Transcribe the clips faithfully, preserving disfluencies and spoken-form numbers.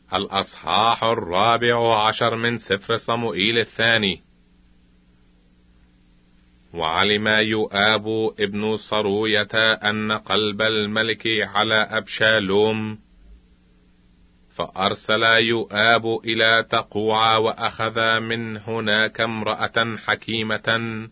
الأصحاح الرابع عشر من سفر صموئيل الثاني. وعلم يؤاب ابن صروية أن قلب الملك على أبشالوم، فأرسل يؤاب إلى تقوع، وأخذ من هناك امرأة حكيمة،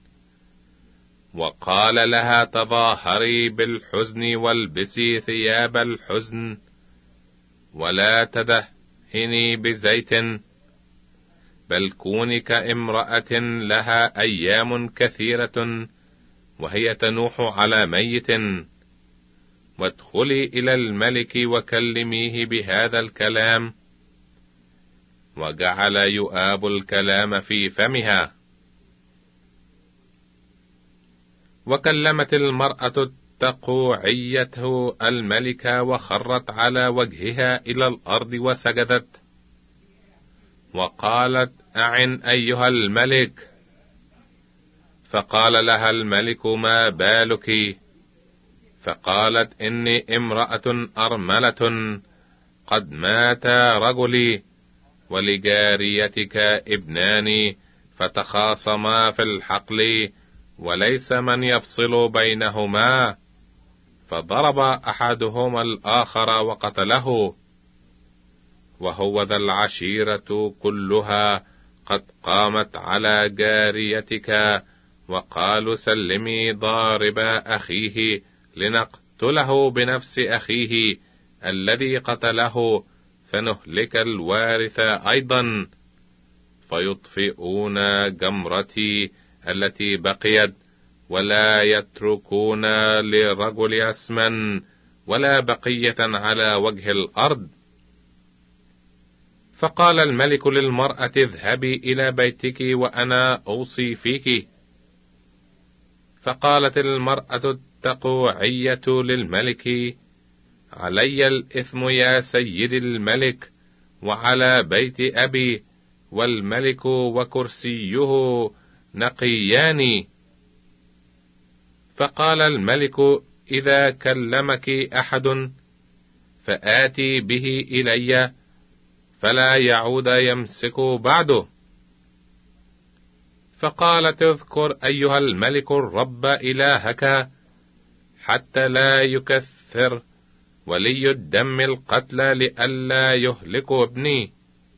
وقال لها: تظاهري بالحزن والبسي ثياب الحزن، ولا تدهني بزيت، بل كوني كامرأة لها أيام كثيرة وهي تنوح على ميت، وادخلي إلى الملك وكلميه بهذا الكلام. وجعل يؤاب الكلام في فمها. وكلمت المرأة التقوعية الملك، وخرت على وجهها إلى الأرض وسجدت، وقالت: أعن أيها الملك. فقال لها الملك: ما بالك؟ فقالت: إني امرأة أرملة، قد مات رجلي، ولجاريتك ابنان، فتخاصما في الحقل، وليس من يفصل بينهما. فضرب أحدهما الآخر وقتله، وهو ذا العشيرة كلها قد قامت على جاريتك، وقالوا: سلمي ضارب أخيه لنقتله بنفس أخيه الذي قتله، فنهلك الوارث أيضا، فيطفئون جمرتي التي بقيت، ولا يتركون لرجل اسما ولا بقية على وجه الأرض. فقال الملك للمرأة: اذهبي إلى بيتك وأنا أوصي فيك. فقالت المرأة التقوعية للملك: علي الإثم يا سيد الملك، وعلى بيت أبي، والملك وكرسيه نقيان. فقال الملك: إذا كلمك أحد فآتي به إلي، فلا يعود يمسك بعده. فقالت: اذكر أيها الملك الرب إلهك، حتى لا يكثر ولي الدم القتلى، لئلا يهلك ابني.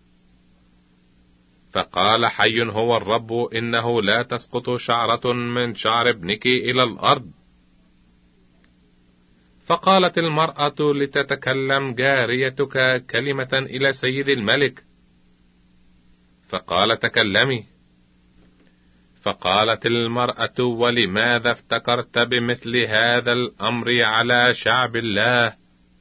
فقال: حي هو الرب، إنه لا تسقط شعرة من شعر ابنك إلى الأرض. فقالت المرأة: لتتكلم جاريتك كلمة إلى سيد الملك. فقال: تكلمي. فقالت المرأة: ولماذا افتكرت بمثل هذا الأمر على شعب الله؟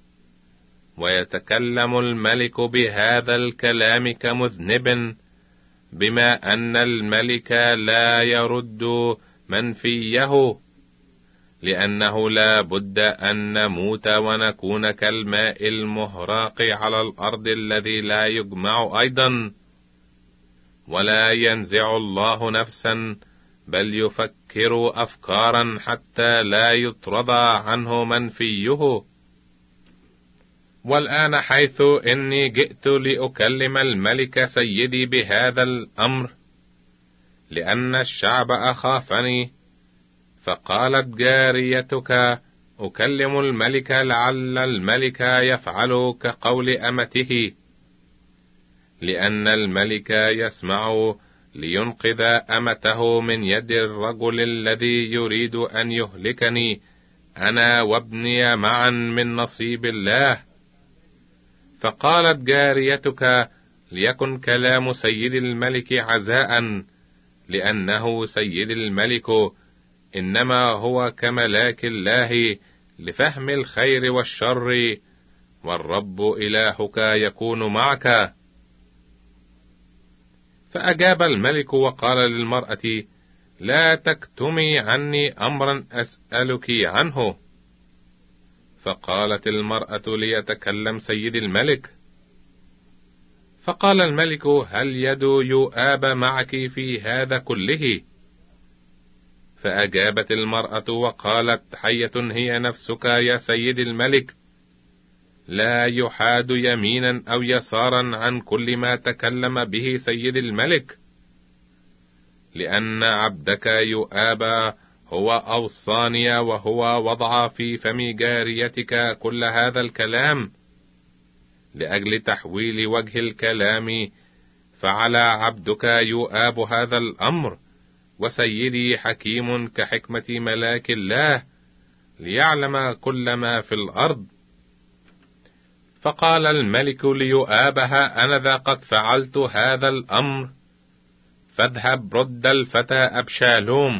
ويتكلم الملك بهذا الكلام كمذنب، بما أن الملك لا يرد منفيه، لأنه لا بد أن نموت ونكون كالماء المهراق على الأرض الذي لا يجمع أيضا. ولا ينزع الله نفسا، بل يفكر أفكارا، حتى لا يطرد عنه منفيه. والآن حيث إني جئت لأكلم الملك سيدي بهذا الأمر، لأن الشعب أخافني، فقالت جاريتك: أكلم الملك، لعل الملك يفعل كقول أمته، لأن الملك يسمع لينقذ أمته من يد الرجل الذي يريد أن يهلكني أنا وابني معا من نصيب الله. فقالت جاريتك: ليكن كلام سيد الملك عزاء، لأنه سيد الملك إنما هو كملاك الله، لفهم الخير والشر، والرب إلهك يكون معك. فأجاب الملك وقال للمرأة: لا تكتمي عني أمرا أسألك عنه. فقالت المرأة: ليتكلم سيد الملك. فقال الملك: هل يد يؤاب معك في هذا كله؟ فأجابت المرأة وقالت: حية هي نفسك يا سيد الملك، لا يحاد يمينا أو يسارا عن كل ما تكلم به سيد الملك، لأن عبدك يؤاب هو أوصاني وهو وضع في فم جاريتك كل هذا الكلام لأجل تحويل وجه الكلام، فعلى عبدك يؤاب هذا الأمر، وسيدي حكيم كحكمة ملاك الله ليعلم كل ما في الأرض. فقال الملك ليؤابها: أنا ذا قد فعلت هذا الأمر، فاذهب رد الفتى أبشالوم.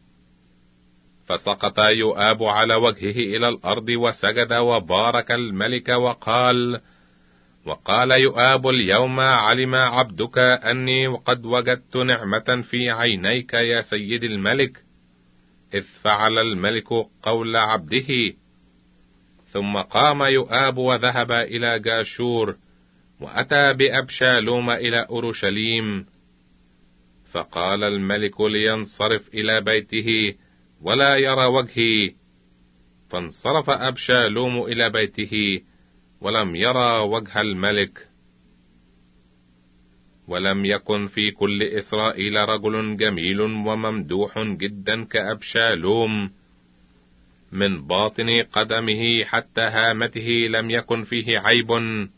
فسقط يؤاب على وجهه إلى الأرض وسجد وبارك الملك وقال وقال يؤاب: اليوم علم عبدك أني قد وجدت نعمة في عينيك يا سيد الملك، إذ فعل الملك قول عبده. ثم قام يؤاب وذهب إلى جاشور، وأتى بأبشالوم إلى أورشليم. فقال الملك لينصرف إلى بيته ولا يرى وجهي، فانصرف أبشالوم إلى بيته ولم يرى وجه الملك. ولم يكن في كل إسرائيل رجل جميل وممدوح جدا كأبشالوم، من باطن قدمه حتى هامته لم يكن فيه عيب،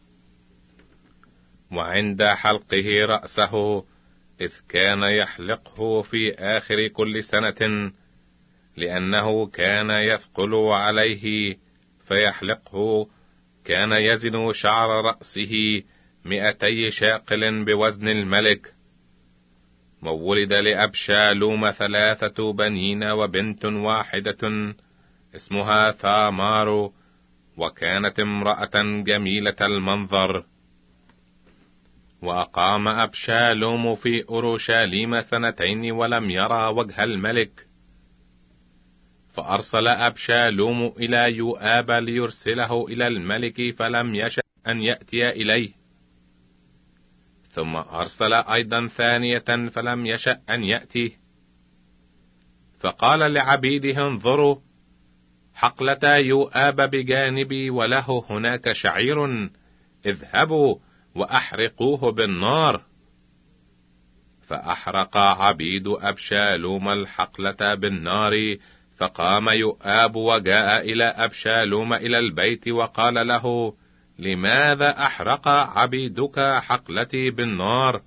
وعند حلقه رأسه إذ كان يحلقه في آخر كل سنة، لأنه كان يثقل عليه فيحلقه، كان يزن شعر رأسه مئتي شاقل بوزن الملك. وولد لأبشالوم ثلاثة بنين وبنت واحدة اسمها ثامار، وكانت امرأة جميلة المنظر. وأقام أبشالوم في أورشليم سنتين ولم يرى وجه الملك. فأرسل أبشالوم إلى يؤاب ليرسله إلى الملك، فلم يشأ أن يأتي إليه. ثم أرسل أيضا ثانية فلم يشأ أن يأتي. فقال لعبيده: انظروا، حقلة يؤاب بجانبي وله هناك شعير، اذهبوا وأحرقوه بالنار. فأحرق عبيد أبشالوم الحقلة بالنار. فقام يؤاب وجاء إلى أبشالوم إلى البيت وقال له: لماذا أحرق عبيدك حقلتي بالنار؟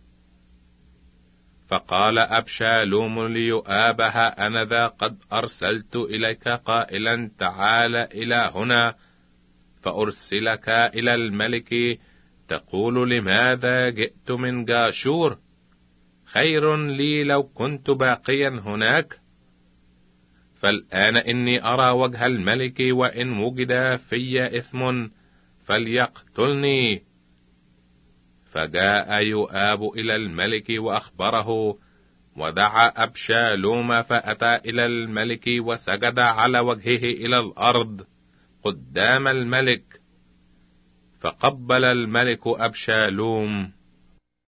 فقال أبشالوم ليؤابها: أنا ذا قد أرسلت إليك قائلا تعال إلى هنا، فأرسلك إلى الملك تقول لماذا جئت من جاشور؟ خير لي لو كنت باقيا هناك. فالآن إني أرى وجه الملك، وإن وجد في إثم فليقتلني. فجاء يؤاب إلى الملك وأخبره، ودعا أبشالوم فأتى إلى الملك وسجد على وجهه إلى الأرض قدام الملك، فقبل الملك أبشالوم.